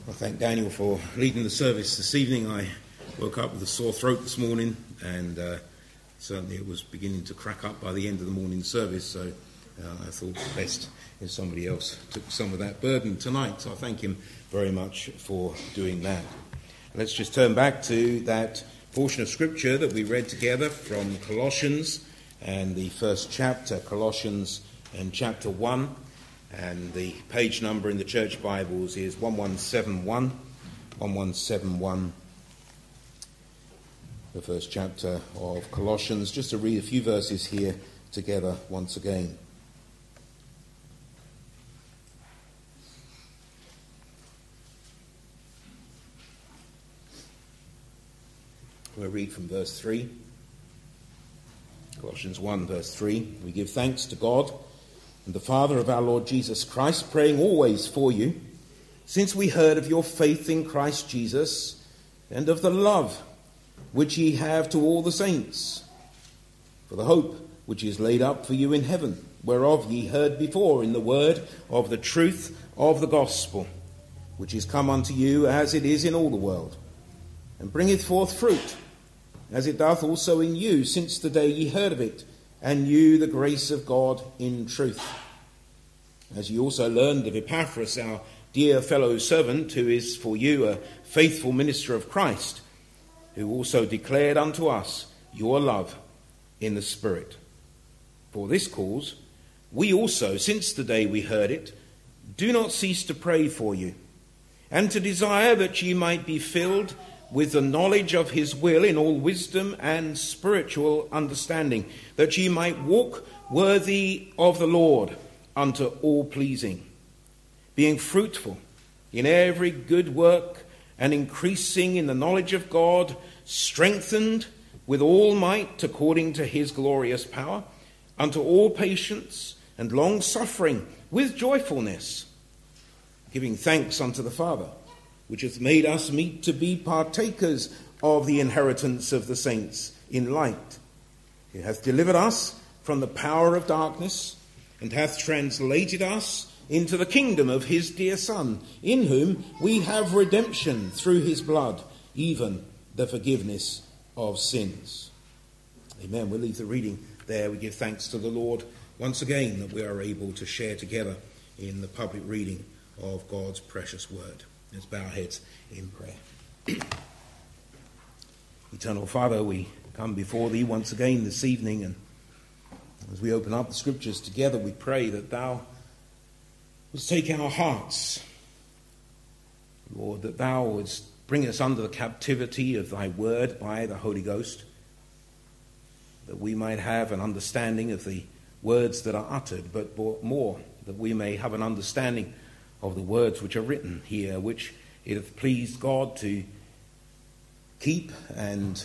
I thank Daniel for leading the service this evening. I woke up with a sore throat this morning, and certainly it was beginning to crack up by the end of the morning service, so I thought best if somebody else took some of that burden tonight. So I thank him very much for doing that. Let's just turn back to that portion of Scripture that we read together from Colossians and the first chapter, Colossians and chapter 1. And the page number in the church Bibles is 1171, 1171, the first chapter of Colossians. Just to read a few verses here together once again. We'll read from verse 3. Colossians 1, verse 3. We give thanks to God and the Father of our Lord Jesus Christ, praying always for you, since we heard of your faith in Christ Jesus and of the love which ye have to all the saints, for the hope which is laid up for you in heaven, whereof ye heard before in the word of the truth of the gospel, which is come unto you as it is in all the world, and bringeth forth fruit, as it doth also in you, since the day ye heard of it, and knew the grace of God in truth. As ye also learned of Epaphras, our dear fellow servant, who is for you a faithful minister of Christ, who also declared unto us your love in the Spirit. For this cause, we also, since the day we heard it, do not cease to pray for you, and to desire that ye might be filled with the knowledge of his will in all wisdom and spiritual understanding, that ye might walk worthy of the Lord unto all pleasing, being fruitful in every good work and increasing in the knowledge of God, strengthened with all might according to his glorious power, unto all patience and long suffering with joyfulness, giving thanks unto the Father, which hath made us meet to be partakers of the inheritance of the saints in light. He hath delivered us from the power of darkness, and hath translated us into the kingdom of his dear Son, in whom we have redemption through his blood, even the forgiveness of sins. Amen. We'll leave the reading there. We give thanks to the Lord once again that we are able to share together in the public reading of God's precious word. Let's bow our heads in prayer. Eternal Father, we come before thee once again this evening, and as we open up the scriptures together, we pray that thou wouldst take our hearts, Lord, that thou wouldst bring us under the captivity of thy word by the Holy Ghost, that we might have an understanding of the words that are uttered, but more, that we may have an understanding of the words which are written here, which it hath pleased God to keep and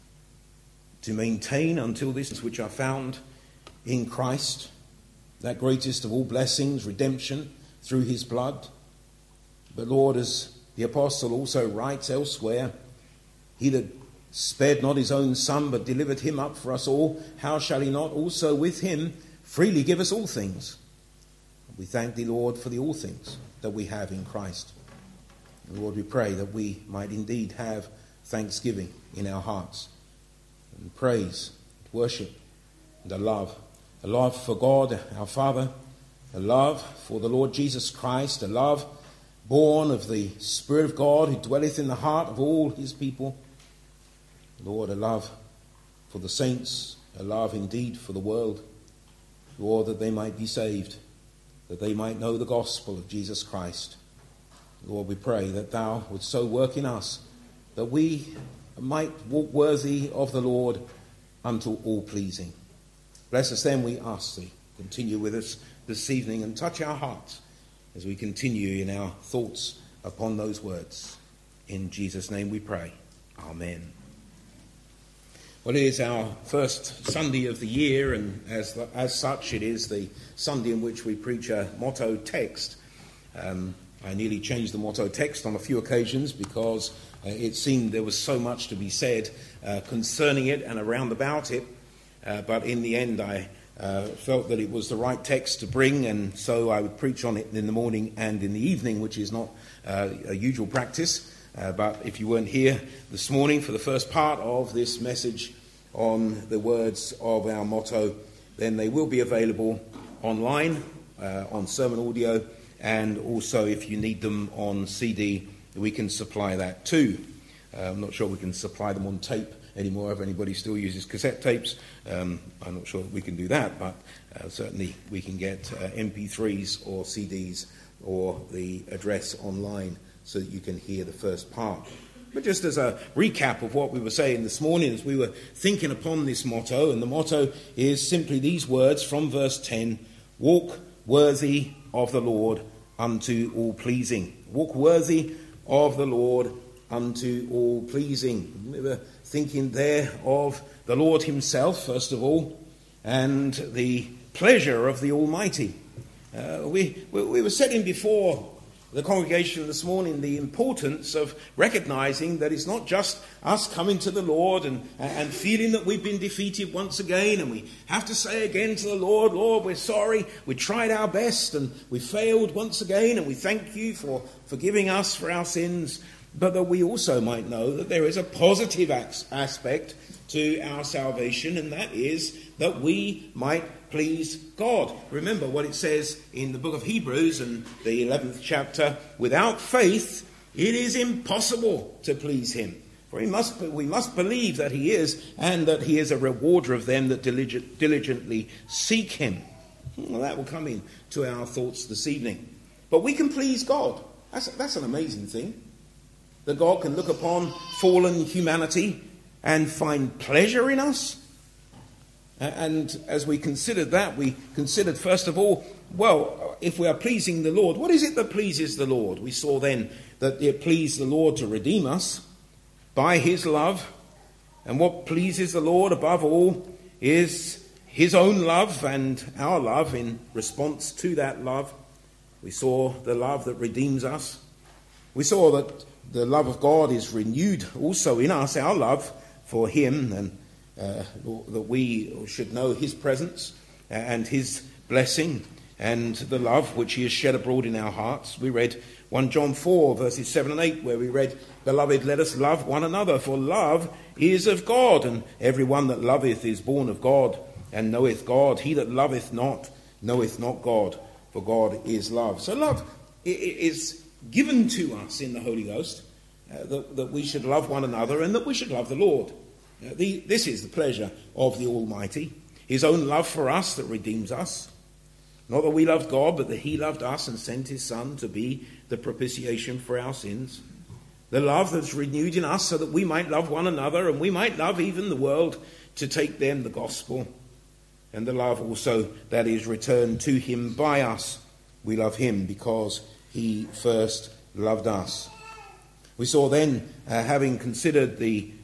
to maintain until this, which are found in Christ, that greatest of all blessings, redemption through his blood. But Lord, as the apostle also writes elsewhere, he that spared not his own Son, but delivered him up for us all, how shall he not also with him freely give us all things? We thank thee, Lord, for the all things that we have in Christ. And Lord, we pray that we might indeed have thanksgiving in our hearts, and praise, and worship, and a love for God, our Father, a love for the Lord Jesus Christ, a love born of the Spirit of God who dwelleth in the heart of all his people. Lord, a love for the saints, a love indeed for the world, Lord, that they might be saved, that they might know the gospel of Jesus Christ. Lord, we pray that thou wouldst so work in us that we might walk worthy of the Lord unto all pleasing. Bless us then, we ask thee. Continue with us this evening and touch our hearts as we continue in our thoughts upon those words. In Jesus' name we pray. Amen. Well, it is our first Sunday of the year, and as such, it is the Sunday in which we preach a motto text. I nearly changed the motto text on a few occasions because it seemed there was so much to be said concerning it and around about it. But in the end, I felt that it was the right text to bring, and so I would preach on it in the morning and in the evening, which is not a usual practice. But if you weren't here this morning for the first part of this message on the words of our motto, then they will be available online on sermon audio, and also if you need them on CD, we can supply that too. I'm not sure we can supply them on tape anymore if anybody still uses cassette tapes. I'm not sure we can do that, but certainly we can get MP3s or CDs or the address online so that you can hear the first part. But just as a recap of what we were saying this morning as we were thinking upon this motto, and the motto is simply these words from verse 10, walk worthy of the Lord unto all pleasing. Walk worthy of the Lord unto all pleasing. We were thinking there of the Lord himself, first of all, and the pleasure of the Almighty. We were setting before the congregation this morning the importance of recognizing that it's not just us coming to the Lord and feeling that we've been defeated once again, and we have to say again to the Lord, Lord, we're sorry, we tried our best and we failed once again, and we thank you for forgiving us for our sins. But that we also might know that there is a positive aspect to our salvation, and that is that we might please God. Remember what it says in the book of Hebrews and the 11th chapter, without faith it is impossible to please him. For we must believe that he is, and that he is a rewarder of them that diligently seek him. Well, that will come into our thoughts this evening. But we can please God. That's an amazing thing. That God can look upon fallen humanity and find pleasure in us. And as we considered that, we considered first of all, well, if we are pleasing the Lord, what is it that pleases the Lord? We saw then that it pleased the Lord to redeem us by his love. And what pleases the Lord above all is his own love and our love in response to that love. We saw the love that redeems us. We saw that the love of God is renewed also in us, our love for him, and that we should know his presence and his blessing and the love which he has shed abroad in our hearts. We read 1 John 4 verses 7 and 8 where we read, Beloved, let us love one another, for love is of God, and every one that loveth is born of God and knoweth God. He that loveth not knoweth not God, for God is love. So love is given to us in the Holy Ghost, that we should love one another and that we should love the Lord. This is the pleasure of the Almighty, his own love for us that redeems us. Not that we loved God, but that he loved us and sent his Son to be the propitiation for our sins. The love that's renewed in us so that we might love one another and we might love even the world to take them the gospel. And the love also that is returned to him by us. We love him because he first loved us. We saw then, having considered the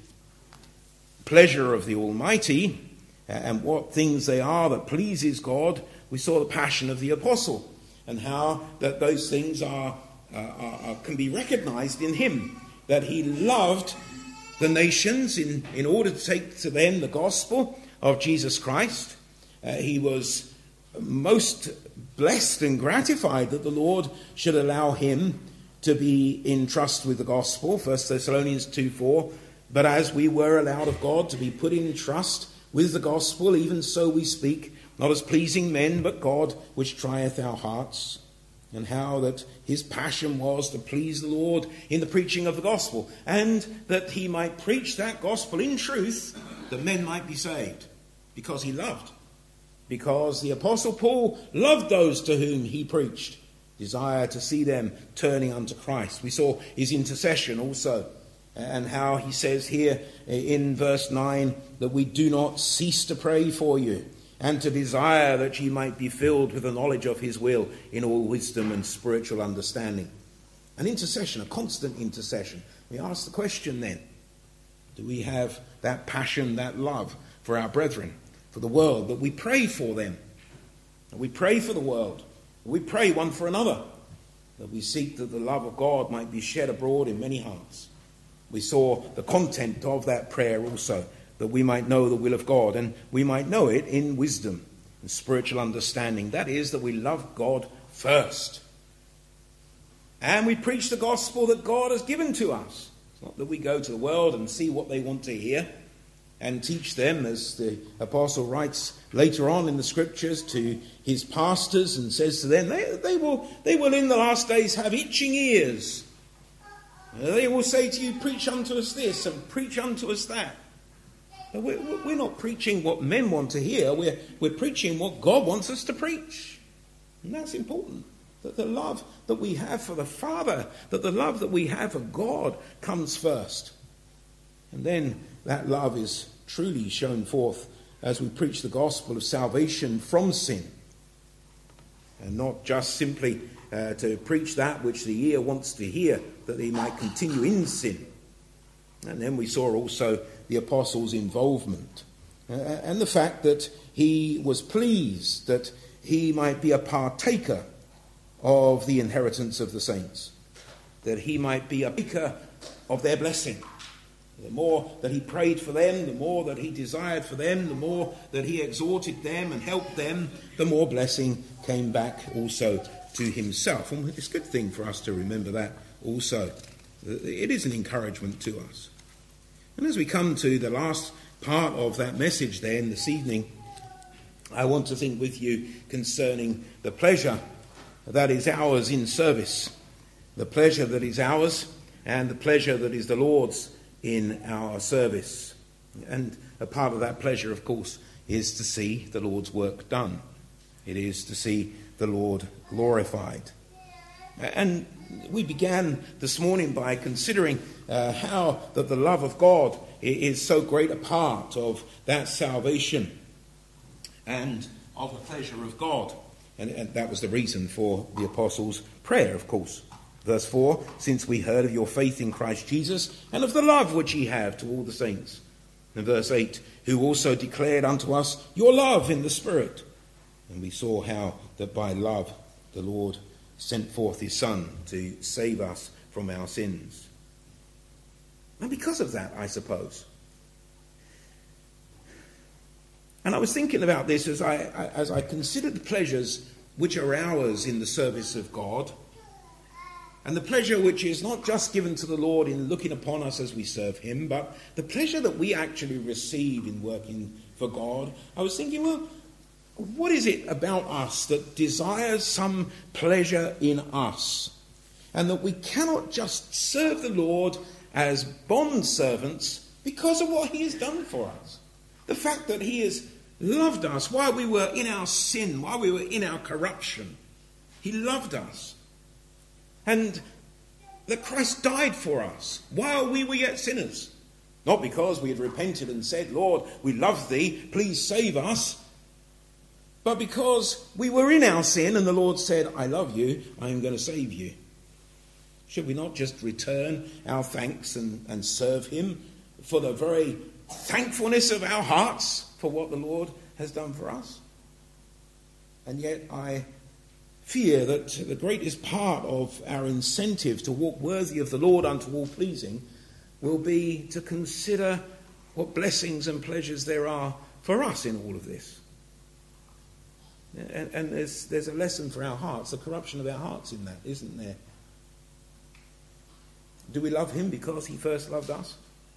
pleasure of the Almighty and what things they are that pleases God, we saw the passion of the apostle and how that those things can be recognized in him, that he loved the nations in order to take to them the gospel of Jesus Christ. He was most blessed and gratified that the Lord should allow him to be in trust with the gospel, 1 Thessalonians 2:4. But as we were allowed of God to be put in trust with the gospel, even so we speak, not as pleasing men, but God which trieth our hearts. And how that his passion was to please the Lord in the preaching of the gospel, and that he might preach that gospel in truth, that men might be saved, because he loved. Because the Apostle Paul loved those to whom he preached, desire to see them turning unto Christ. We saw his intercession also, and how he says here in verse 9 that we do not cease to pray for you, and to desire that ye might be filled with the knowledge of his will in all wisdom and spiritual understanding. An intercession, a constant intercession. We ask the question then, do we have that passion, that love for our brethren, for the world, that we pray for them, that we pray for the world, that we pray one for another, that we seek that the love of God might be shed abroad in many hearts. We saw the content of that prayer also, that we might know the will of God, and we might know it in wisdom, and spiritual understanding. That is, that we love God first. And we preach the gospel that God has given to us. It's not that we go to the world and see what they want to hear and teach them, as the apostle writes later on in the scriptures to his pastors and says to them, they will in the last days have itching ears. They will say to you, preach unto us this and preach unto us that. But we're not preaching what men want to hear. We're preaching what God wants us to preach. And that's important. That the love that we have for the Father, that the love that we have for God comes first. And then that love is truly shown forth as we preach the gospel of salvation from sin. And not just simply to preach that which the ear wants to hear, that they might continue in sin. And then we saw also the apostle's involvement. And the fact that he was pleased that he might be a partaker of the inheritance of the saints. That he might be a partaker of their blessing. The more that he prayed for them, the more that he desired for them, the more that he exhorted them and helped them, the more blessing came back also to himself. And it's a good thing for us to remember that also. It is an encouragement to us. And as we come to the last part of that message then this evening, I want to think with you concerning the pleasure that is ours in service. The pleasure that is ours and the pleasure that is the Lord's in our service. And a part of that pleasure, of course, is to see the Lord's work done. It is to see the Lord glorified. And we began this morning by considering how that the love of God is so great a part of that salvation and of the pleasure of God. And that was the reason for the apostles' prayer, of course. Verse 4, since we heard of your faith in Christ Jesus and of the love which ye have to all the saints. And verse 8, who also declared unto us your love in the Spirit. And we saw how that by love the Lord sent forth his Son to save us from our sins. And because of that, I suppose. And I was thinking about this as I considered the pleasures which are ours in the service of God, and the pleasure which is not just given to the Lord in looking upon us as we serve him, but the pleasure that we actually receive in working for God. I was thinking, well, what is it about us that desires some pleasure in us? And that we cannot just serve the Lord as bond servants because of what he has done for us. The fact that he has loved us while we were in our sin, while we were in our corruption. He loved us. And that Christ died for us while we were yet sinners. Not because we had repented and said, Lord, we love thee, please save us. But because we were in our sin and the Lord said, I love you, I am going to save you. Should we not just return our thanks and serve him for the very thankfulness of our hearts for what the Lord has done for us? And yet I fear that the greatest part of our incentive to walk worthy of the Lord unto all pleasing will be to consider what blessings and pleasures there are for us in all of this. And there's a lesson for our hearts, the corruption of our hearts in that, isn't there? Do we love him because he first loved us?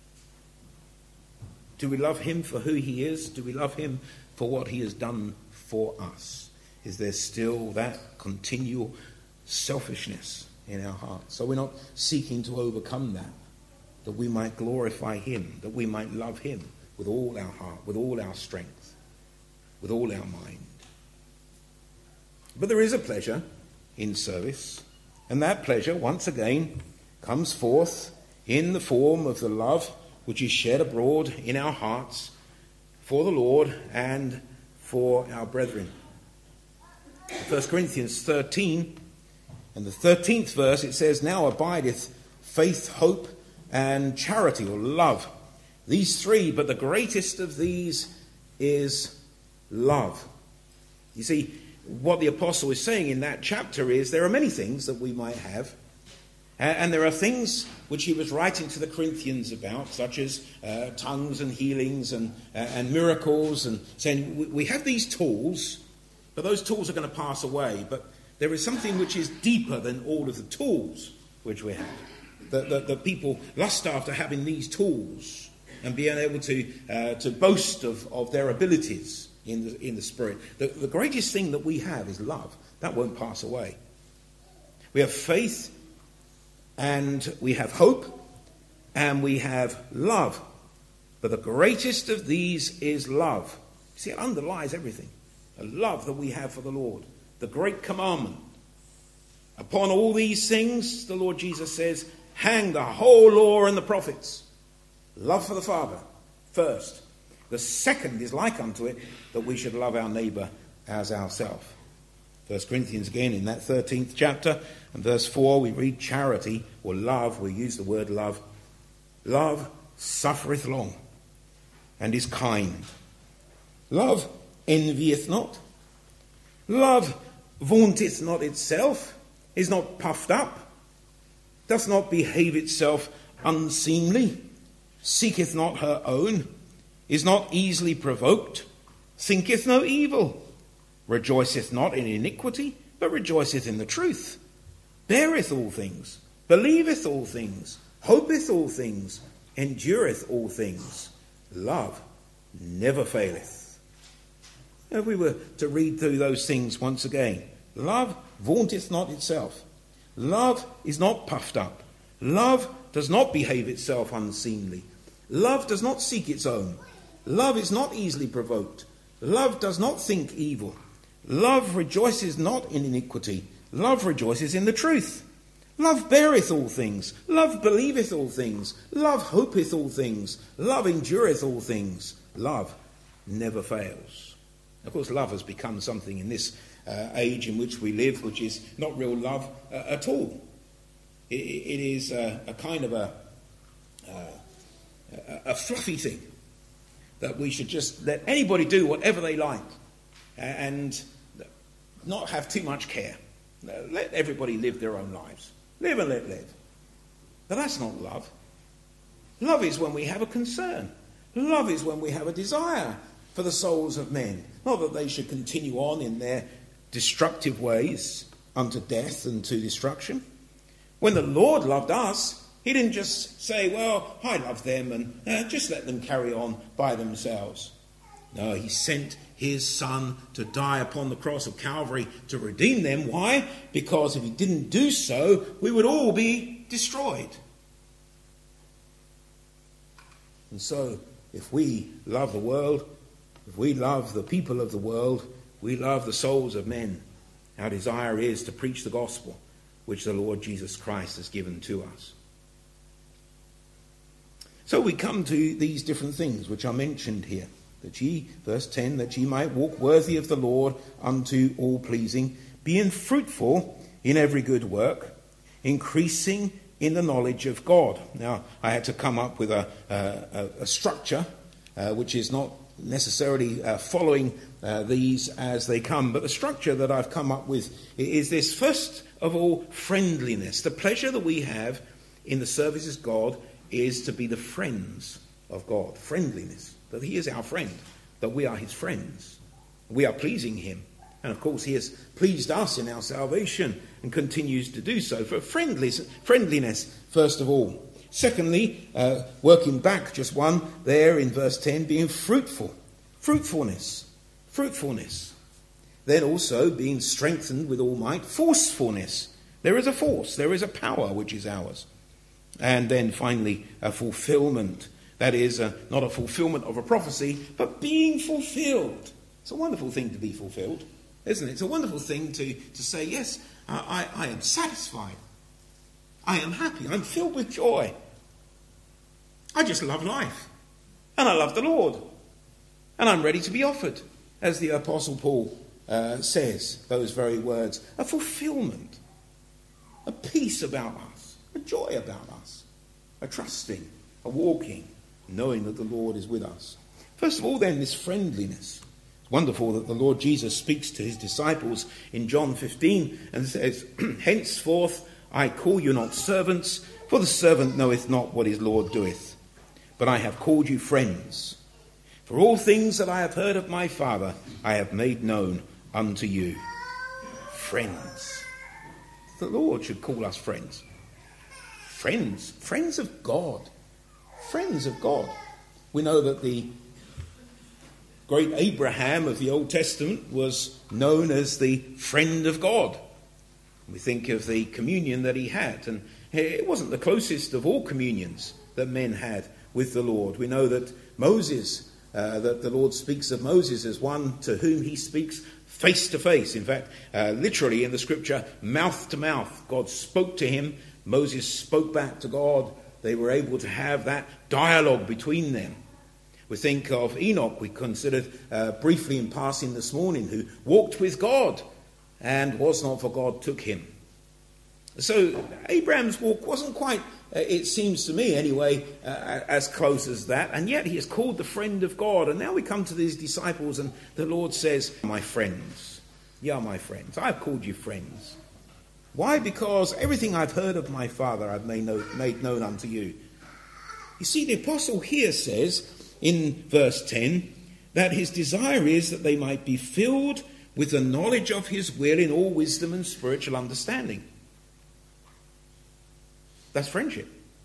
Do we love him for who he is? Do we love him for what he has done for us? Is there still that continual selfishness in our hearts? So we're not seeking to overcome that we might glorify him, that we might love him with all our heart, with all our strength, with all our mind. But there is a pleasure in service, and that pleasure, once again, comes forth in the form of the love which is shed abroad in our hearts for the Lord and for our brethren. 1 Corinthians 13, and the 13th verse, it says, now abideth faith, hope, and charity, or love. These three, but the greatest of these is love. You see, what the apostle is saying in that chapter is there are many things that we might have, And there are things which he was writing to the Corinthians about, such as tongues and healings and miracles, and saying, we have these tools, but those tools are going to pass away. But there is something which is deeper than all of the tools which we have. The people lust after having these tools and being able to boast of their abilities in the Spirit. The greatest thing that we have is love. That won't pass away. We have faith, and we have hope, and we have love. But the greatest of these is love. See, it underlies everything. The love that we have for the Lord. The great commandment. Upon all these things, the Lord Jesus says, hang the whole law and the prophets. Love for the Father first. The second is like unto it, that we should love our neighbour as ourselves. 1 Corinthians again, in that 13th chapter, and verse 4, we read charity, or love, we use the word love. Love suffereth long, and is kind. Love envieth not. Love vaunteth not itself, is not puffed up, doth not behave itself unseemly, seeketh not her own, is not easily provoked, thinketh no evil, rejoiceth not in iniquity, but rejoiceth in the truth, beareth all things, believeth all things, hopeth all things, endureth all things. Love never faileth. If we were to read through those things once again, love vaunteth not itself. Love is not puffed up. Love does not behave itself unseemly. Love does not seek its own. Love is not easily provoked. Love does not think evil. Love rejoices not in iniquity. Love rejoices in the truth. Love beareth all things. Love believeth all things. Love hopeth all things. Love endureth all things. Love never fails. Of course, love has become something in this age in which we live, which is not real love at all. It is a kind of a fluffy thing that we should just let anybody do whatever they like and not have too much care. Let everybody live their own lives. Live and let live. But that's not love. Love is when we have a concern. Love is when we have a desire for the souls of men. Not that they should continue on in their destructive ways unto death and to destruction. When the Lord loved us, he didn't just say, well, I love them and just let them carry on by themselves. No, he sent his Son to die upon the cross of Calvary to redeem them. Why? Because if he didn't do so, we would all be destroyed. And so, if we love the world, if we love the people of the world, we love the souls of men. Our desire is to preach the gospel, which the Lord Jesus Christ has given to us. So we come to these different things which are mentioned here. That ye, verse 10, that ye might walk worthy of the Lord unto all pleasing, being fruitful in every good work, increasing in the knowledge of God. Now, I had to come up with a structure which is not necessarily following these as they come, but the structure that I've come up with is this: first of all, friendliness. The pleasure that we have in the services of God is to be the friends of God. Friendliness. That he is our friend. That we are his friends. We are pleasing him. And of course he has pleased us in our salvation and continues to do so. For friendliness, first of all. Secondly, working back just one there in verse 10, being fruitful. Fruitfulness. Then also being strengthened with all might. Forcefulness. There is a force. There is a power which is ours. And then finally, a fulfillment. That is, not a fulfillment of a prophecy, but being fulfilled. It's a wonderful thing to be fulfilled, isn't it? It's a wonderful thing to say, yes, I am satisfied. I am happy. I'm filled with joy. I just love life. And I love the Lord. And I'm ready to be offered, as the Apostle Paul says, those very words. A fulfillment. A peace about us. A joy about us. A trusting. A walking. Knowing that the Lord is with us. First of all, then, this friendliness. It's wonderful that the Lord Jesus speaks to his disciples in John 15 and says, henceforth I call you not servants, for the servant knoweth not what his Lord doeth. But I have called you friends. For all things that I have heard of my Father, I have made known unto you. Friends. The Lord should call us friends. Friends. Friends of God. Friends of God. We know that the great Abraham of the Old Testament was known as the friend of God. We think of the communion that he had, and it wasn't the closest of all communions that men had with the Lord. We know that Moses, that the Lord speaks of Moses as one to whom he speaks face to face. In fact, literally in the scripture, mouth to mouth. God spoke to him. Moses spoke back to God. They were able to have that dialogue between them. We think of Enoch, we considered briefly in passing this morning, who walked with God and was not, for God took him. So Abraham's walk wasn't quite, it seems to me anyway, as close as that. And yet he is called the friend of God. And now we come to these disciples and the Lord says, my friends. Yeah, my friends. I've called you friends. Why? Because everything I've heard of my Father I've made known unto you. You see, the apostle here says in verse 10 that his desire is that they might be filled with the knowledge of his will in all wisdom and spiritual understanding. That's friendship.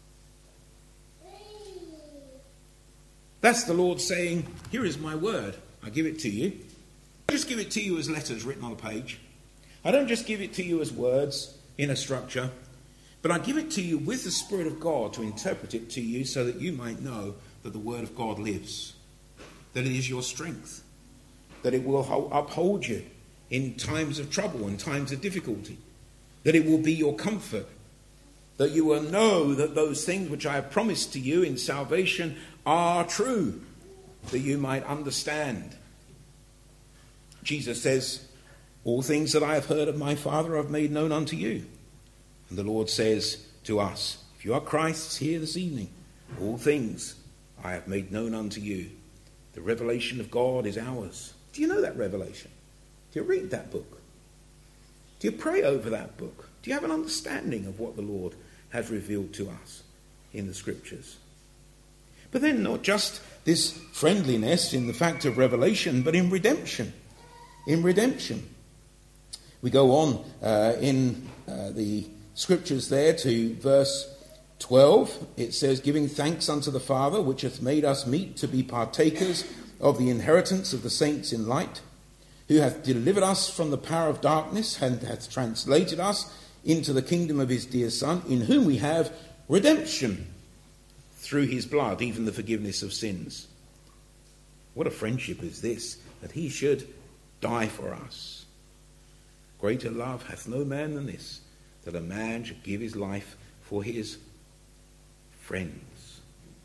That's the Lord saying, here is my word. I give it to you. I don't just give it to you as letters written on a page. I don't just give it to you as words in a structure, but I give it to you with the Spirit of God to interpret it to you so that you might know that the word of God lives, that it is your strength, that it will uphold you in times of trouble and times of difficulty, that it will be your comfort, that you will know that those things which I have promised to you in salvation are true, that you might understand. Jesus says, all things that I have heard of my Father I have made known unto you. And the Lord says to us, if you are Christ's here this evening, all things I have made known unto you. The revelation of God is ours. Do you know that revelation? Do you read that book? Do you pray over that book? Do you have an understanding of what the Lord has revealed to us in the scriptures? But then not just this friendliness in the fact of revelation, but in redemption. In redemption. We go on in the scriptures there to verse 12. It says, giving thanks unto the Father, which hath made us meet to be partakers of the inheritance of the saints in light, who hath delivered us from the power of darkness, and hath translated us into the kingdom of his dear Son, in whom we have redemption through his blood, even the forgiveness of sins. What a friendship is this, that he should die for us. Greater love hath no man than this, that a man should give his life for his friends.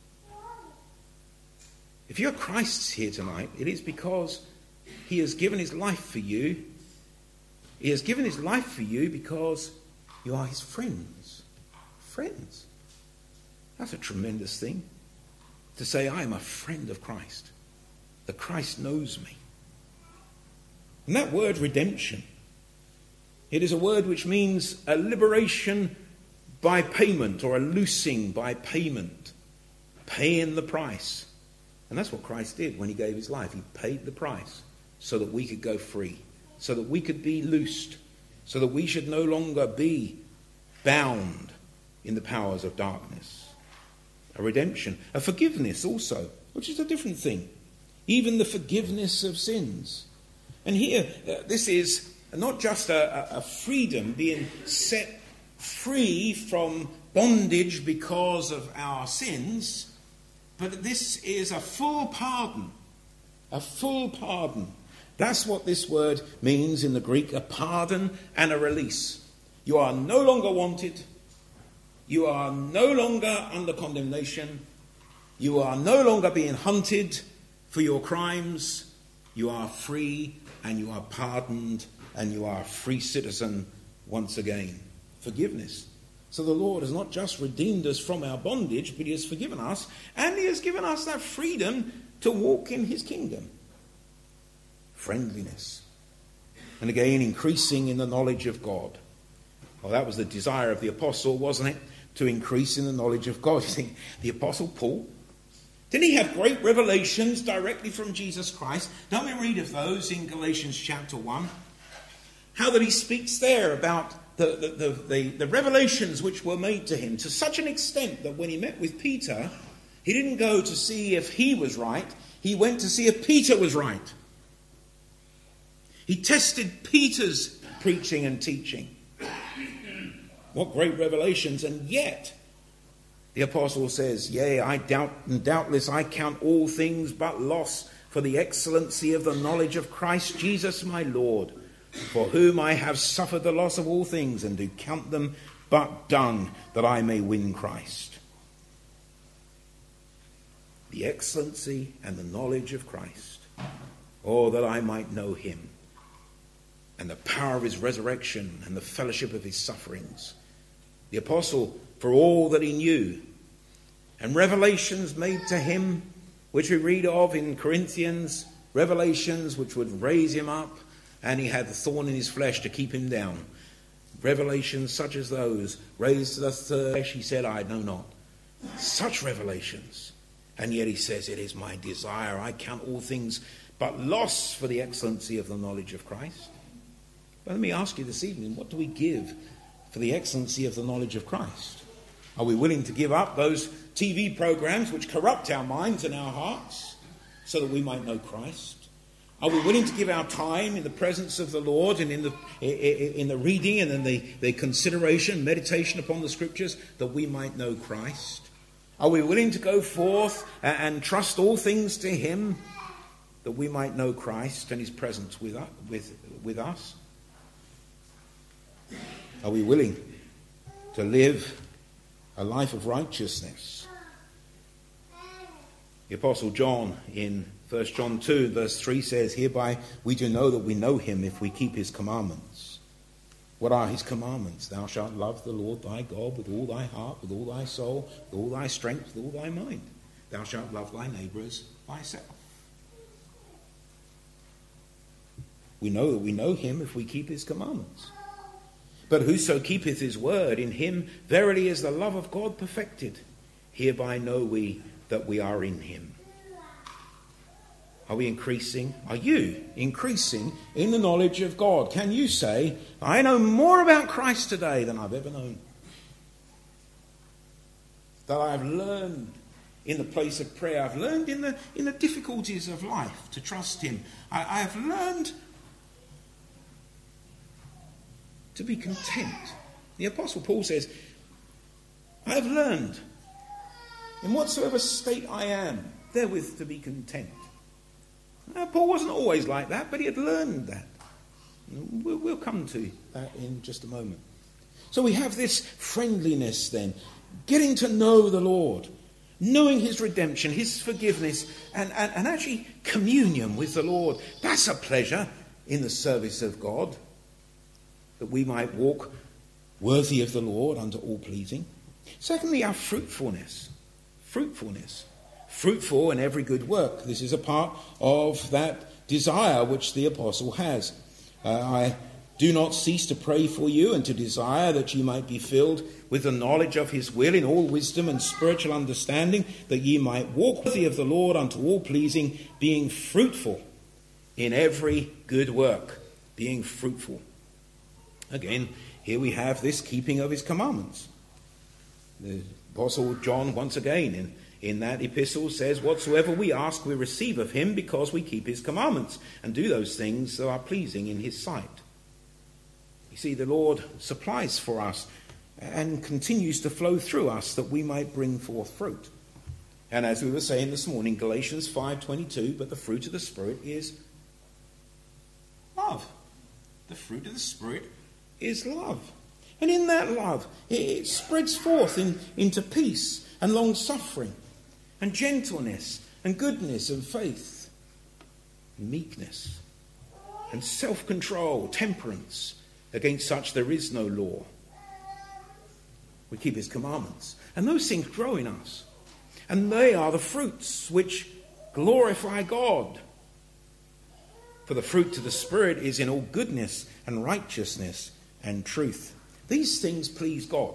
If you're Christ's here tonight, it is because he has given his life for you. He has given his life for you because you are his friends. Friends. That's a tremendous thing. To say, I am a friend of Christ. That Christ knows me. And that word redemption, it is a word which means a liberation by payment, or a loosing by payment. Paying the price. And that's what Christ did when he gave his life. He paid the price so that we could go free. So that we could be loosed. So that we should no longer be bound in the powers of darkness. A redemption. A forgiveness also, which is a different thing. Even the forgiveness of sins. And here, this is not just a freedom, being set free from bondage because of our sins, but this is a full pardon. A full pardon. That's what this word means in the Greek, a pardon and a release. You are no longer wanted. You are no longer under condemnation. You are no longer being hunted for your crimes. You are free and you are pardoned and you are a free citizen once again. Forgiveness. So the Lord has not just redeemed us from our bondage, but he has forgiven us, and he has given us that freedom to walk in his kingdom. Friendliness. And again, increasing in the knowledge of God. Well, that was the desire of the apostle, wasn't it? To increase in the knowledge of God. You think, the apostle Paul, didn't he have great revelations directly from Jesus Christ? Don't we read of those in Galatians chapter 1? How that he speaks there about the revelations which were made to him to such an extent that when he met with Peter, he didn't go to see if he was right. He went to see if Peter was right. He tested Peter's preaching and teaching. What great revelations. And yet, the apostle says, yea, I doubt, and doubtless I count all things but loss for the excellency of the knowledge of Christ Jesus my Lord, for whom I have suffered the loss of all things, and do count them but dung, that I may win Christ. The excellency and the knowledge of Christ, or that I might know him, and the power of his resurrection, and the fellowship of his sufferings. The apostle, for all that he knew, and revelations made to him, which we read of in Corinthians, revelations which would raise him up, and he had the thorn in his flesh to keep him down. Revelations such as those, raised to the third flesh, he said, I know not. Such revelations. And yet he says, it is my desire, I count all things but loss for the excellency of the knowledge of Christ. But let me ask you this evening, what do we give for the excellency of the knowledge of Christ? Are we willing to give up those TV programs which corrupt our minds and our hearts so that we might know Christ? Are we willing to give our time in the presence of the Lord and in the reading and in the consideration, meditation upon the Scriptures that we might know Christ? Are we willing to go forth and trust all things to him that we might know Christ and his presence with us? Are we willing to live a life of righteousness? The Apostle John in 1 John 2 verse 3 says, hereby we do know that we know him if we keep his commandments. What are his commandments? Thou shalt love the Lord thy God with all thy heart, with all thy soul, with all thy strength, with all thy mind. Thou shalt love thy neighbour as thyself. We know that we know him if we keep his commandments. But whoso keepeth his word, in him verily is the love of God perfected. Hereby know we that we are in him. Are we increasing? Are you increasing in the knowledge of God? Can you say, I know more about Christ today than I've ever known? That I've learned in the place of prayer. I've learned in the difficulties of life to trust him. I have learned to be content. The Apostle Paul says, I have learned in whatsoever state I am, therewith to be content. Now, Paul wasn't always like that, but he had learned that. We'll come to that in just a moment. So we have this friendliness then, getting to know the Lord, knowing his redemption, his forgiveness, and actually communion with the Lord. That's a pleasure in the service of God, that we might walk worthy of the Lord unto all pleasing. Secondly, our fruitfulness. Fruitful in every good work. This is a part of that desire which the apostle has. I do not cease to pray for you and to desire that ye might be filled with the knowledge of his will in all wisdom and spiritual understanding, that ye might walk worthy of the Lord unto all pleasing, being fruitful in every good work. Being fruitful. Again, here we have this keeping of his commandments. The Apostle John, once again, in that epistle says, whatsoever we ask we receive of him, because we keep his commandments and do those things that are pleasing in his sight. You see, the Lord supplies for us and continues to flow through us that we might bring forth fruit. And as we were saying this morning, Galatians 5:22, but the fruit of the Spirit is love. The fruit of the Spirit is love. And in that love, it spreads forth into peace and long-suffering and gentleness and goodness and faith and meekness and self-control, temperance. Against such there is no law. We keep his commandments. And those things grow in us. And they are the fruits which glorify God. For the fruit of the Spirit is in all goodness and righteousness and truth. These things please God.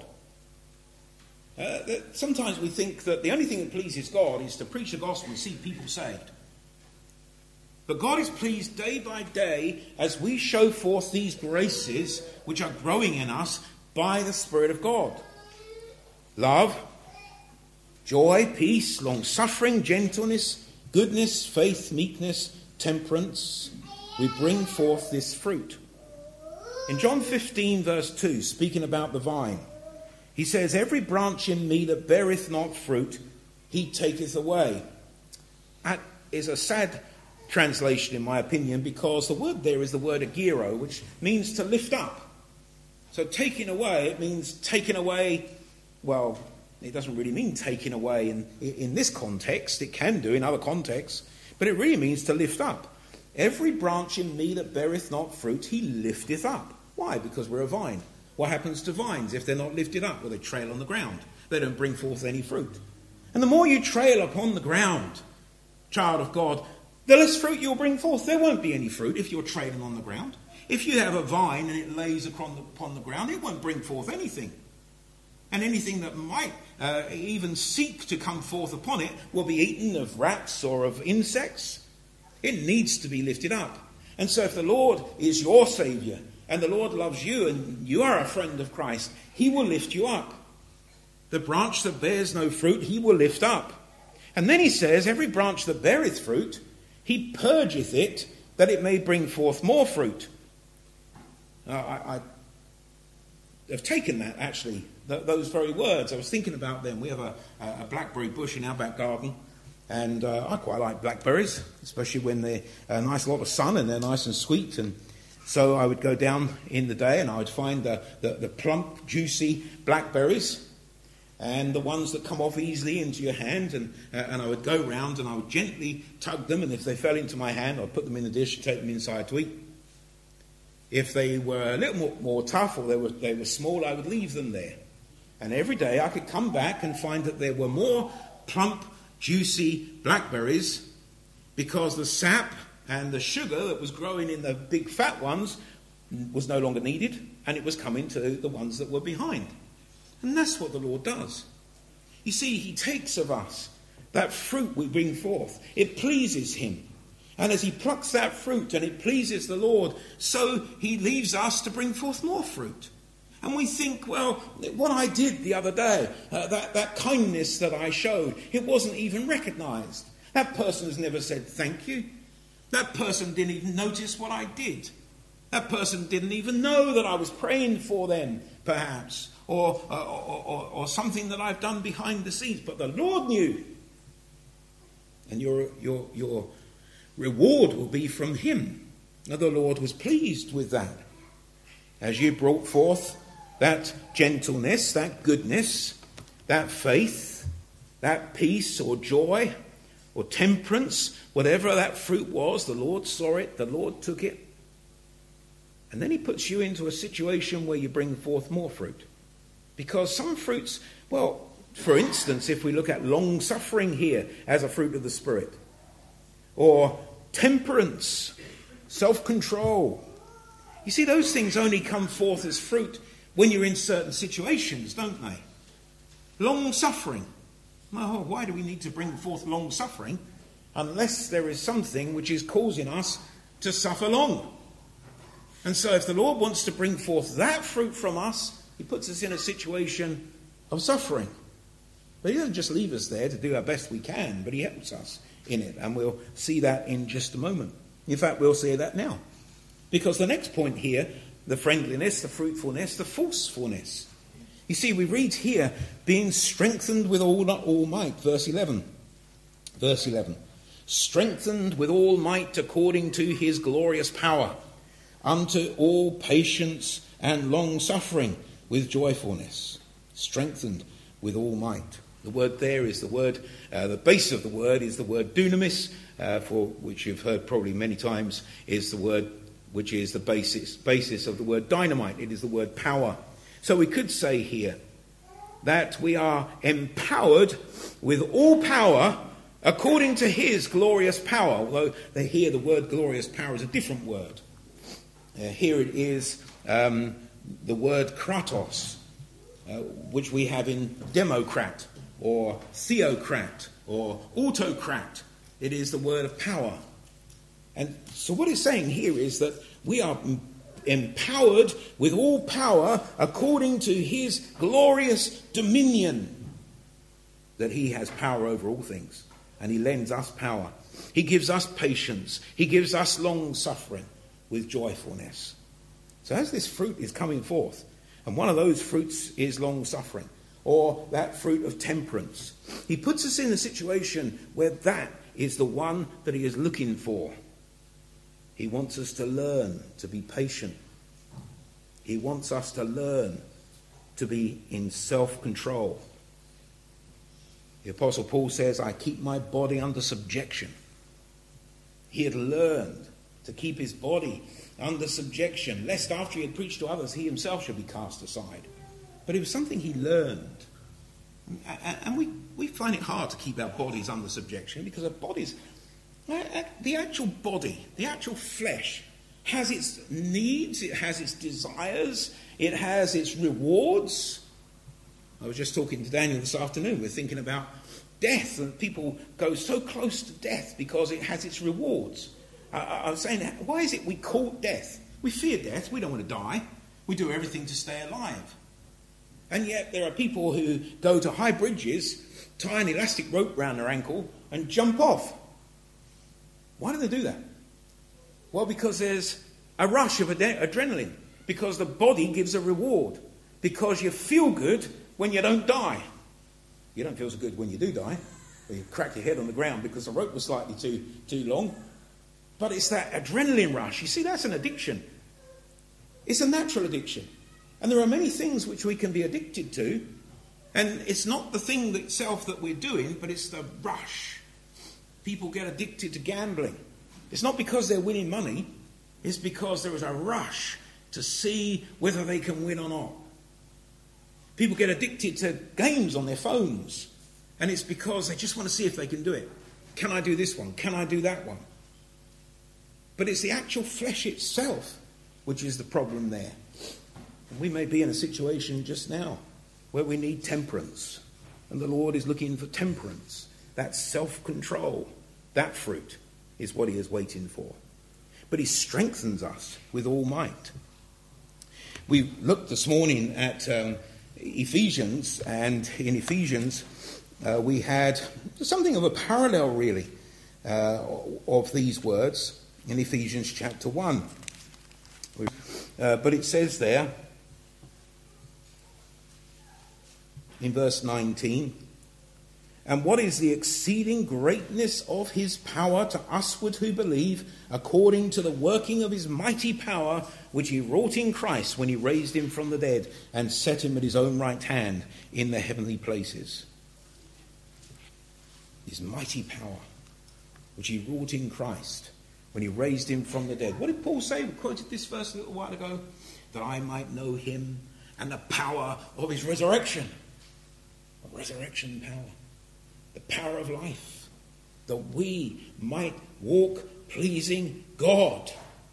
Sometimes we think that the only thing that pleases God is to preach the gospel and see people saved. But God is pleased day by day as we show forth these graces which are growing in us by the Spirit of God. Love, joy, peace, long-suffering, gentleness, goodness, faith, meekness, temperance. We bring forth this fruit. In John 15 verse 2, speaking about the vine, he says, every branch in me that beareth not fruit, he taketh away. That is a sad translation in my opinion, because the word there is the word agiro, which means to lift up. So taking away, it means taking away, well, it doesn't really mean taking away in this context. It can do in other contexts, but it really means to lift up. Every branch in me that beareth not fruit, he lifteth up. Why? Because we're a vine. What happens to vines if they're not lifted up? Well, they trail on the ground. They don't bring forth any fruit. And the more you trail upon the ground, child of God, the less fruit you'll bring forth. There won't be any fruit if you're trailing on the ground. If you have a vine and it lays upon the ground, it won't bring forth anything. And anything that might even seek to come forth upon it will be eaten of rats or of insects. It needs to be lifted up. And so if the Lord is your Saviour, and the Lord loves you, and you are a friend of Christ, he will lift you up. The branch that bears no fruit, he will lift up. And then he says, every branch that beareth fruit, he purgeth it, that it may bring forth more fruit. I have taken that, actually, those very words. I was thinking about them. We have a blackberry bush in our back garden, and I quite like blackberries, especially when they're a nice lot of sun and they're nice and sweet. And so I would go down in the day and I would find the plump, juicy blackberries and the ones that come off easily into your hand. And I would go round and I would gently tug them. And if they fell into my hand, I'd put them in the dish and take them inside to eat. If they were a little more tough or they were small, I would leave them there. And every day I could come back and find that there were more plump, juicy blackberries because the sap and the sugar that was growing in the big fat ones was no longer needed, and it was coming to the ones that were behind. And that's what the Lord does. You see, he takes of us that fruit we bring forth. It pleases him. And as he plucks that fruit and it pleases the Lord, so he leaves us to bring forth more fruit. And we think, well, what I did the other day, that kindness that I showed, it wasn't even recognised. That person has never said thank you. That person didn't even notice what I did. That person didn't even know that I was praying for them, perhaps, or something that I've done behind the scenes. But the Lord knew. And your reward will be from him. Now, the Lord was pleased with that. As you brought forth that gentleness, that goodness, that faith, that peace or joy or temperance, whatever that fruit was, the Lord saw it, the Lord took it. And then he puts you into a situation where you bring forth more fruit. Because some fruits, well, for instance, if we look at long-suffering here as a fruit of the Spirit, or temperance, self-control. You see, those things only come forth as fruit when you're in certain situations, don't they? Long-suffering. Well, why do we need to bring forth long-suffering unless there is something which is causing us to suffer long? And so if the Lord wants to bring forth that fruit from us, he puts us in a situation of suffering. But he doesn't just leave us there to do our best we can, but he helps us in it. And we'll see that in just a moment. In fact, we'll see that now. Because the next point here, the friendliness, the fruitfulness, the forcefulness. You see, we read here, being strengthened with all might, verse 11. Verse 11. Strengthened with all might according to his glorious power, unto all patience and long-suffering with joyfulness. Strengthened with all might. The word there is the word, the base of the word is the word dunamis, for which you've heard probably many times, is the word which is the basis of the word dynamite. It is the word power. So we could say here that we are empowered with all power according to his glorious power. Although here the word glorious power is a different word. Here it is the word kratos, which we have in democrat or theocrat or autocrat. It is the word of power. And so what it's saying here is that we are empowered with all power according to his glorious dominion, that he has power over all things, and he lends us power. He gives us patience. He gives us long suffering with joyfulness. So as this fruit is coming forth, and one of those fruits is long suffering, or that fruit of temperance, he puts us in a situation where that is the one that he is looking for. He wants us to learn to be patient. He wants us to learn to be in self-control. The Apostle Paul says, I keep my body under subjection. He had learned to keep his body under subjection, lest after he had preached to others, he himself should be cast aside. But it was something he learned. And we find it hard to keep our bodies under subjection because our bodies, the actual body, the actual flesh, has its needs, it has its desires, it has its rewards. I was just talking to Daniel this afternoon. We're thinking about death, and people go so close to death because it has its rewards. I was saying, why is it we court death? We fear death. We don't want to die. We do everything to stay alive. And yet there are people who go to high bridges, tie an elastic rope round their ankle and jump off. Why do they do that? Well, because there's a rush of adrenaline. Because the body gives a reward. Because you feel good when you don't die. You don't feel so good when you do die. Or you crack your head on the ground because the rope was slightly too long. But it's that adrenaline rush. You see, that's an addiction. It's a natural addiction. And there are many things which we can be addicted to. And it's not the thing itself that we're doing, but it's the rush. People get addicted to gambling. It's not because they're winning money. It's because there is a rush to see whether they can win or not. People get addicted to games on their phones. And it's because they just want to see if they can do it. Can I do this one? Can I do that one? But it's the actual flesh itself which is the problem there. And we may be in a situation just now where we need temperance. And the Lord is looking for temperance. That self-control, that fruit is what he is waiting for. But he strengthens us with all might. We looked this morning at Ephesians, and in Ephesians we had something of a parallel really of these words in Ephesians chapter 1. But it says there in verse 19, and what is the exceeding greatness of his power to usward who believe, according to the working of his mighty power, which he wrought in Christ when he raised him from the dead and set him at his own right hand in the heavenly places. His mighty power, which he wrought in Christ when he raised him from the dead. What did Paul say? We quoted this verse a little while ago. That I might know him and the power of his resurrection. A resurrection power. The power of life, that we might walk pleasing God.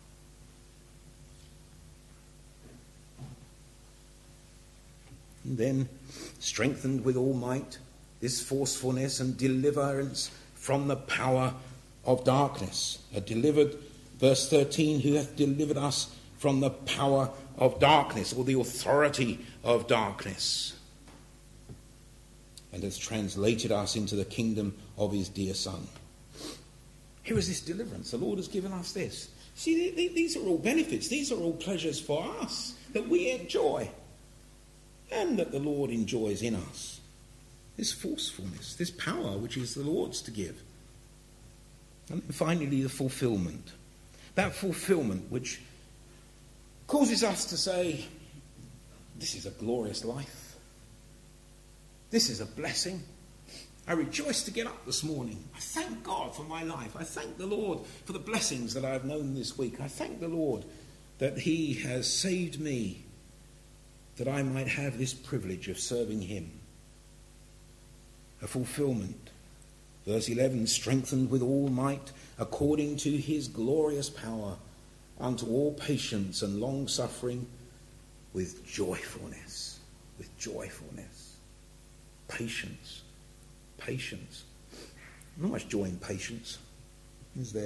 And then, strengthened with all might, this forcefulness and deliverance from the power of darkness. Delivered, verse 13, who hath delivered us from the power of darkness, or the authority of darkness, and has translated us into the kingdom of his dear Son. Here is this deliverance. The Lord has given us this. See, these are all benefits. These are all pleasures for us that we enjoy and that the Lord enjoys in us. This forcefulness, this power which is the Lord's to give. And finally, the fulfillment. That fulfillment which causes us to say, this is a glorious life. This is a blessing. I rejoice to get up this morning. I thank God for my life. I thank the Lord for the blessings that I have known this week. I thank the Lord that he has saved me, that I might have this privilege of serving him. A fulfillment. Verse 11, strengthened with all might, according to his glorious power, unto all patience and long suffering, with joyfulness. With joyfulness. Patience. Patience. Not much joy in patience, is there?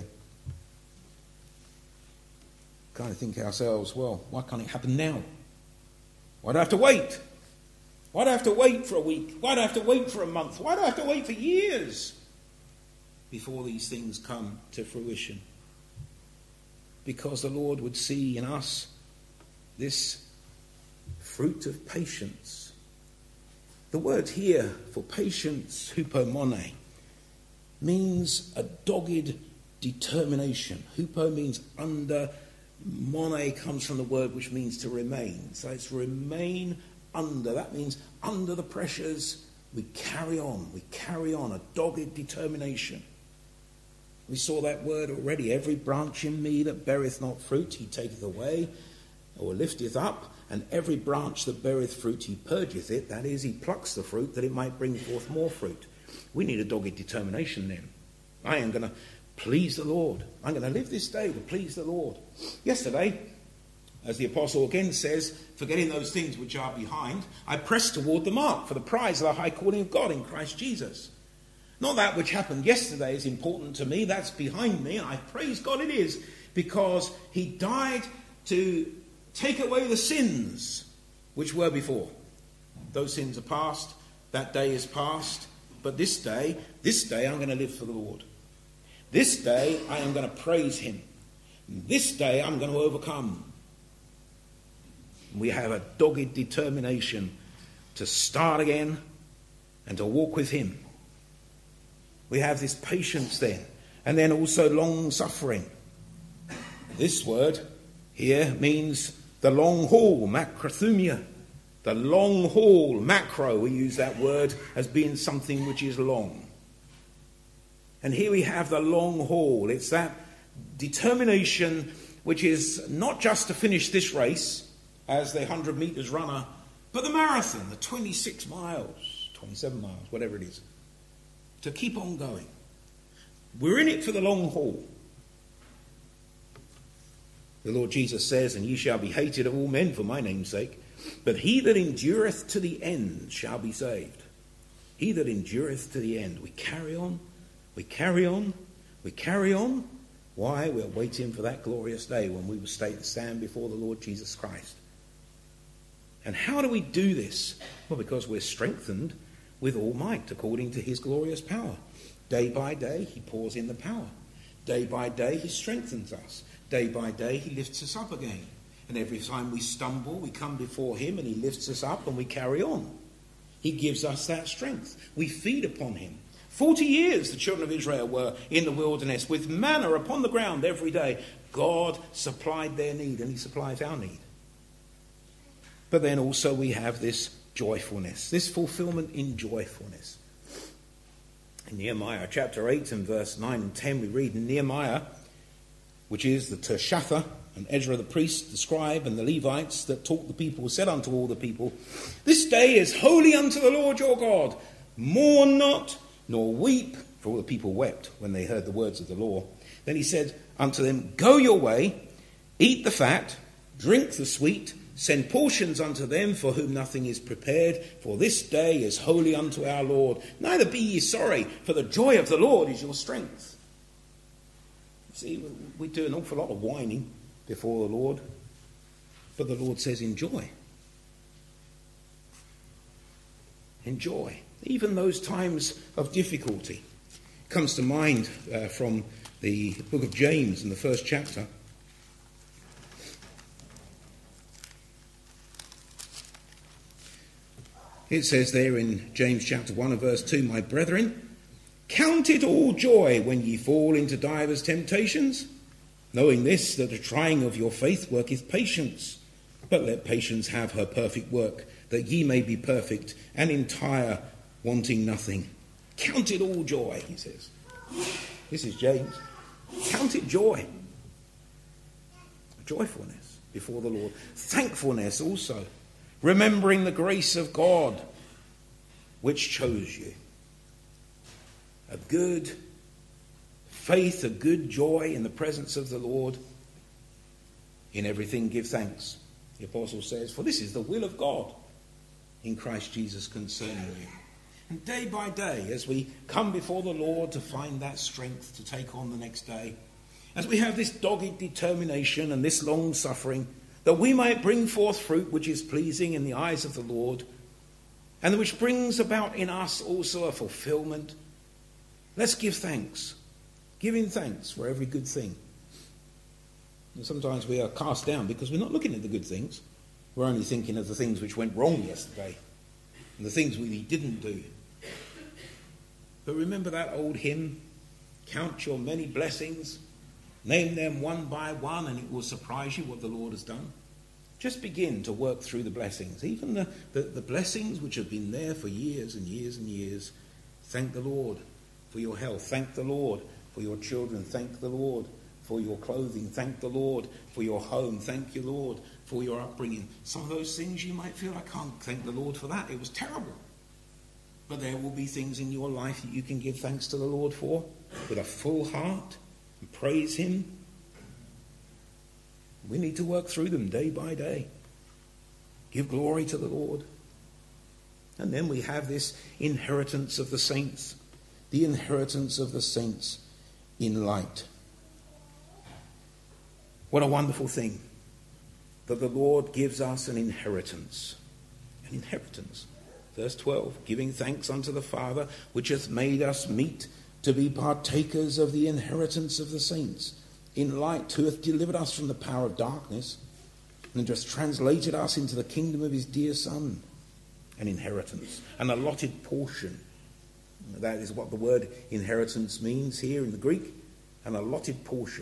Kind of think to ourselves, well, why can't it happen now? Why do I have to wait? Why do I have to wait for a week? Why do I have to wait for a month? Why do I have to wait for years before these things come to fruition? Because the Lord would see in us this fruit of patience. The word here for patience, hupomone, means a dogged determination. Hupo means under. Mone comes from the word which means to remain. So it's remain under. That means under the pressures, we carry on. We carry on, a dogged determination. We saw that word already. Every branch in me that beareth not fruit, he taketh away, or lifteth up. And every branch that beareth fruit, he purgeth it. That is, he plucks the fruit that it might bring forth more fruit. We need a dogged determination then. I am going to please the Lord. I'm going to live this day to please the Lord. Yesterday, as the apostle again says, forgetting those things which are behind, I press toward the mark for the prize of the high calling of God in Christ Jesus. Not that which happened yesterday is important to me. That's behind me. I praise God it is, because he died to take away the sins which were before. Those sins are past. That day is past. But this day I'm going to live for the Lord. This day I am going to praise him. This day I'm going to overcome. We have a dogged determination to start again and to walk with him. We have this patience then, and then also long suffering. This word here means the long haul, macrothumia. The long haul, macro, we use that word as being something which is long. And here we have the long haul. It's that determination which is not just to finish this race as the 100 metres runner, but the marathon, the 26 miles, 27 miles, whatever it is. To keep on going. We're in it for the long haul. The Lord Jesus says, and ye shall be hated of all men for my name's sake, but he that endureth to the end shall be saved. He that endureth to the end. We carry on. We carry on. We carry on. Why? We're waiting for that glorious day when we will stand before the Lord Jesus Christ. And how do we do this? Well, because we're strengthened with all might according to his glorious power. Day by day, he pours in the power. Day by day, he strengthens us. Day by day, he lifts us up again. And every time we stumble, we come before him and he lifts us up and we carry on. He gives us that strength. We feed upon him. 40 years the children of Israel were in the wilderness with manna upon the ground every day. God supplied their need and he supplies our need. But then also we have this joyfulness, this fulfillment in joyfulness. In Nehemiah chapter 8 and verse 9 and 10 we read in Nehemiah, which is the Tirshatha and Ezra the priest, the scribe and the Levites that taught the people, said unto all the people, this day is holy unto the Lord your God. Mourn not, nor weep. For all the people wept when they heard the words of the law. Then he said unto them, go your way, eat the fat, drink the sweet, send portions unto them for whom nothing is prepared, for this day is holy unto our Lord. Neither be ye sorry, for the joy of the Lord is your strength. See, we do an awful lot of whining before the Lord, but the Lord says enjoy. Enjoy. Even those times of difficulty. Comes to mind from the book of James in the first chapter. It says there in James chapter 1 and verse 2, my brethren, count it all joy when ye fall into divers temptations, knowing this, that the trying of your faith worketh patience. But let patience have her perfect work, that ye may be perfect and entire, wanting nothing. Count it all joy, he says. This is James. Count it joy. Joyfulness before the Lord. Thankfulness also. Remembering the grace of God which chose you. A good faith, a good joy in the presence of the Lord. In everything give thanks. The apostle says, for this is the will of God in Christ Jesus concerning you. And day by day, as we come before the Lord to find that strength to take on the next day, as we have this dogged determination and this long suffering, that we might bring forth fruit which is pleasing in the eyes of the Lord, and which brings about in us also a fulfillment, let's give thanks. Giving thanks for every good thing. And sometimes we are cast down because we're not looking at the good things. We're only thinking of the things which went wrong yesterday and the things we didn't do. But remember that old hymn, count your many blessings, name them one by one, and it will surprise you what the Lord has done. Just begin to work through the blessings, even the blessings which have been there for years and years and years. Thank the Lord for your health. Thank the Lord for your children. Thank the Lord for your clothing. Thank the Lord for your home. Thank you, Lord, for your upbringing. Some of those things you might feel, I can't thank the Lord for that. It was terrible. But there will be things in your life that you can give thanks to the Lord for with a full heart and praise him. We need to work through them day by day. Give glory to the Lord. And then we have this inheritance of the saints. The inheritance of the saints in light. What a wonderful thing that the Lord gives us an inheritance. An inheritance. Verse 12, giving thanks unto the Father, which hath made us meet to be partakers of the inheritance of the saints in light, who hath delivered us from the power of darkness and hath translated us into the kingdom of his dear Son. An inheritance, an allotted portion. That is what the word inheritance means here in the Greek, an allotted portion.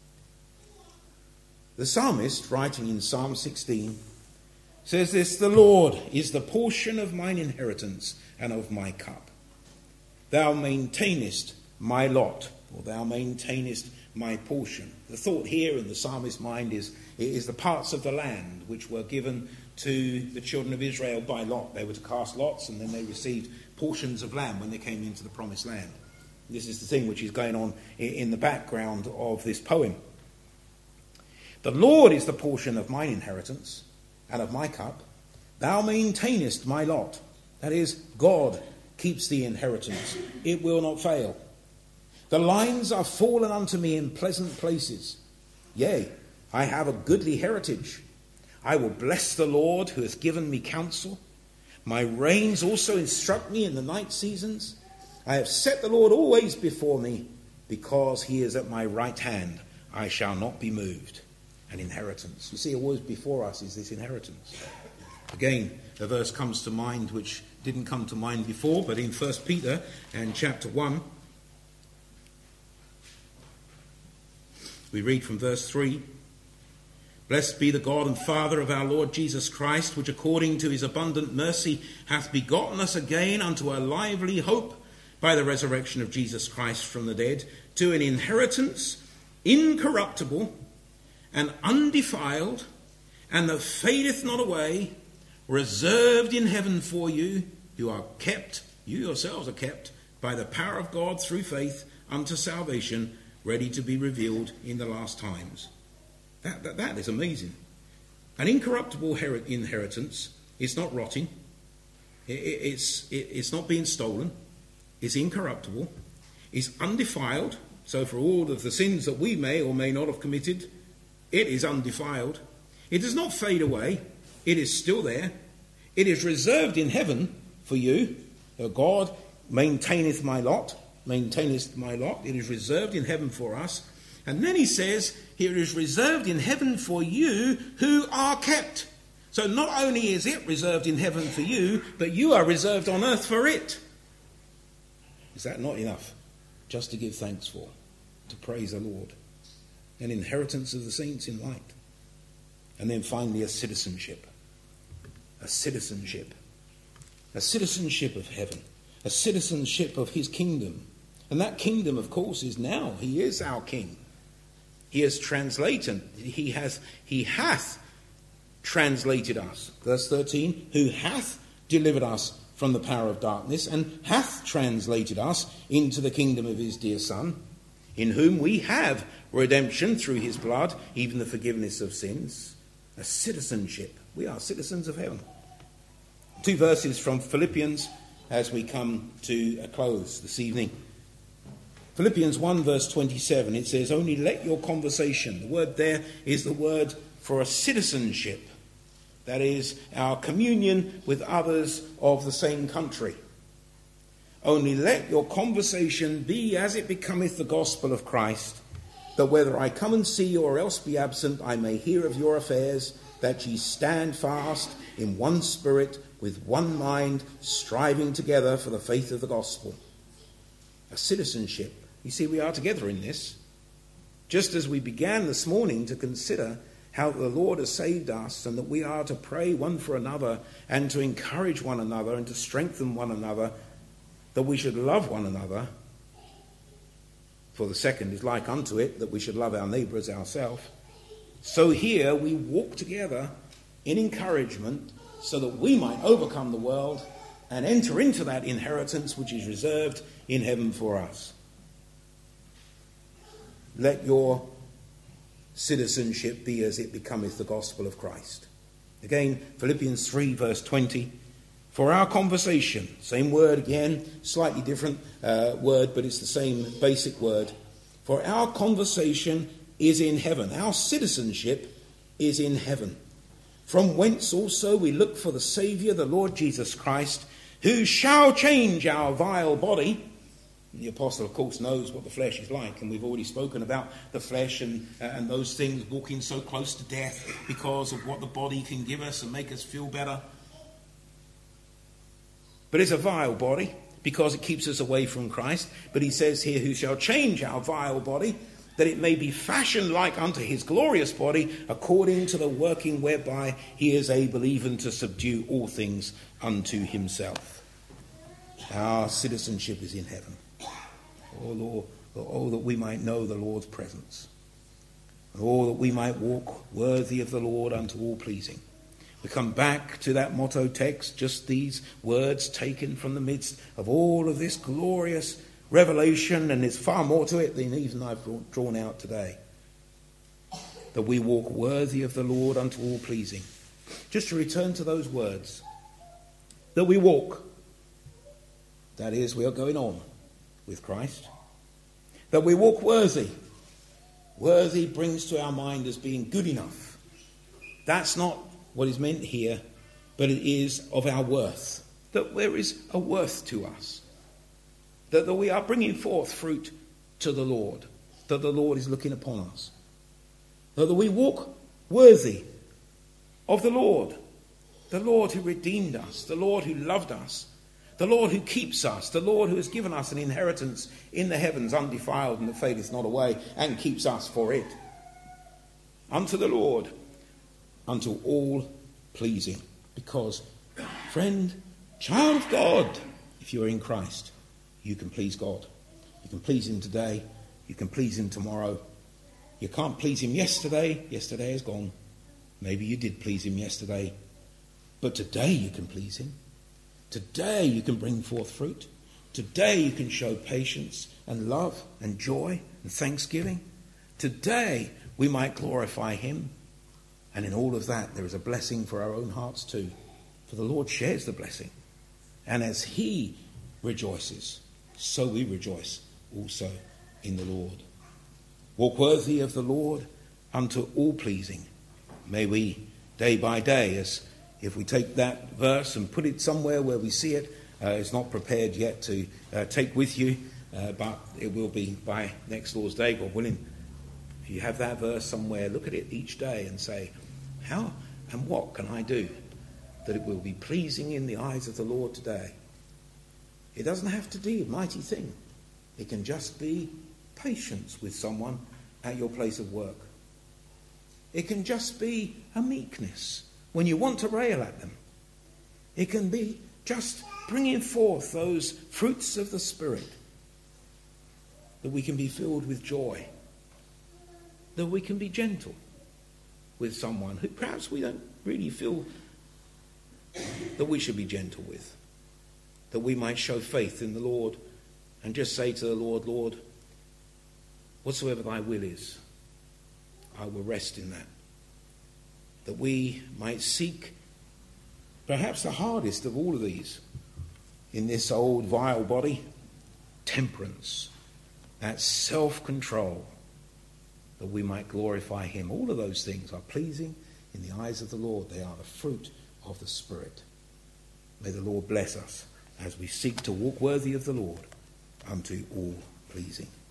The psalmist, writing in Psalm 16, says this, the Lord is the portion of mine inheritance and of my cup. Thou maintainest my lot, or thou maintainest my portion. The thought here in the psalmist's mind is the parts of the land which were given to the children of Israel by lot. They were to cast lots, and then they received portions of land when they came into the promised land. This is the thing which is going on in the background of this poem. The Lord is the portion of mine inheritance and of my cup. Thou maintainest my lot. That is, God keeps the inheritance. It will not fail. The lines are fallen unto me in pleasant places. Yea, I have a goodly heritage. I will bless the Lord who hath given me counsel. My reins also instruct me in the night seasons. I have set the Lord always before me, because he is at my right hand. I shall not be moved. An inheritance. You see, always before us is this inheritance. Again, a verse comes to mind which didn't come to mind before, but in 1 Peter and chapter 1, we read from verse 3, Blessed be the God and Father of our Lord Jesus Christ, which according to his abundant mercy hath begotten us again unto a lively hope by the resurrection of Jesus Christ from the dead, to an inheritance incorruptible and undefiled, and that fadeth not away, reserved in heaven for you, who are kept, you yourselves are kept, by the power of God through faith unto salvation, ready to be revealed in the last times. That is amazing. An incorruptible inheritance. It's not rotting. It's not being stolen. It's incorruptible. It's undefiled. So for all of the sins that we may or may not have committed, it is undefiled. It does not fade away. It is still there. It is reserved in heaven for you. God maintaineth my lot. Maintaineth my lot. It is reserved in heaven for us. And then he says, here is reserved in heaven for you who are kept. So not only is it reserved in heaven for you, but you are reserved on earth for it. Is that not enough just to give thanks for, to praise the Lord? An inheritance of the saints in light. And then finally a citizenship. A citizenship. A citizenship of heaven. A citizenship of his kingdom. And that kingdom, of course, is now. He is our king. He has translated. He hath translated us. Verse 13, who hath delivered us from the power of darkness and hath translated us into the kingdom of his dear Son, in whom we have redemption through his blood, even the forgiveness of sins. a citizenship. We are citizens of heaven. 2 verses from Philippians as we come to a close this evening. Philippians 1 verse 27, it says, only let your conversation, the word there is the word for a citizenship. That is our communion with others of the same country. Only let your conversation be as it becometh the gospel of Christ, that whether I come and see you or else be absent, I may hear of your affairs, that ye stand fast in one spirit, with one mind, striving together for the faith of the gospel. A citizenship. You see, we are together in this. Just as we began this morning to consider how the Lord has saved us and that we are to pray one for another and to encourage one another and to strengthen one another, that we should love one another. For the second is like unto it, that we should love our neighbour as ourselves. So here we walk together in encouragement so that we might overcome the world and enter into that inheritance which is reserved in heaven for us. Let your citizenship be as it becometh the gospel of Christ. Again, Philippians 3 verse 20. For our conversation, same word again, slightly different word, but it's the same basic word. For our conversation is in heaven. Our citizenship is in heaven. From whence also we look for the Saviour, the Lord Jesus Christ, who shall change our vile body. The apostle, of course, knows what the flesh is like, and we've already spoken about the flesh and those things, walking so close to death because of what the body can give us and make us feel better. But it's a vile body because it keeps us away from Christ. But he says here, who shall change our vile body, that it may be fashioned like unto his glorious body, according to the working whereby he is able even to subdue all things unto himself. Our citizenship is in heaven. Oh Lord, oh that we might know the Lord's presence. Oh that we might walk worthy of the Lord unto all pleasing. We come back to that motto text, just these words taken from the midst of all of this glorious revelation, and there's far more to it than even I've drawn out today. That we walk worthy of the Lord unto all pleasing. Just to return to those words. That we walk. That is, we are going on with Christ. That we walk worthy. Worthy brings to our mind as being good enough. That's not what is meant here, but it is of our worth. That there is a worth to us. That we are bringing forth fruit to the Lord. That the Lord is looking upon us. That we walk worthy of the Lord. The Lord who redeemed us. The Lord who loved us. The Lord who keeps us. The Lord who has given us an inheritance in the heavens undefiled and that fadeth not away, and keeps us for it. Unto the Lord, unto all pleasing. Because, friend, child of God, if you are in Christ, you can please God. You can please him today. You can please him tomorrow. You can't please him yesterday. Yesterday is gone. Maybe you did please him yesterday. But today you can please him. Today you can bring forth fruit. Today you can show patience and love and joy and thanksgiving. Today we might glorify him. And in all of that there is a blessing for our own hearts too. For the Lord shares the blessing. And as he rejoices, so we rejoice also in the Lord. Walk worthy of the Lord unto all pleasing. May we day by day, as if we take that verse and put it somewhere where we see it, it's not prepared yet to take with you, but it will be by next Lord's Day, God willing. If you have that verse somewhere, look at it each day and say, how and what can I do that it will be pleasing in the eyes of the Lord today? It doesn't have to be a mighty thing. It can just be patience with someone at your place of work. It can just be a meekness when you want to rail at them. It can be just bringing forth those fruits of the Spirit, that we can be filled with joy, that we can be gentle with someone who perhaps we don't really feel that we should be gentle with, that we might show faith in the Lord and just say to the Lord, Lord, whatsoever thy will is, I will rest in that. that we might seek perhaps the hardest of all of these in this old vile body, temperance, that self-control, that we might glorify him. All of those things are pleasing in the eyes of the Lord. They are the fruit of the Spirit. May the Lord bless us as we seek to walk worthy of the Lord unto all pleasing.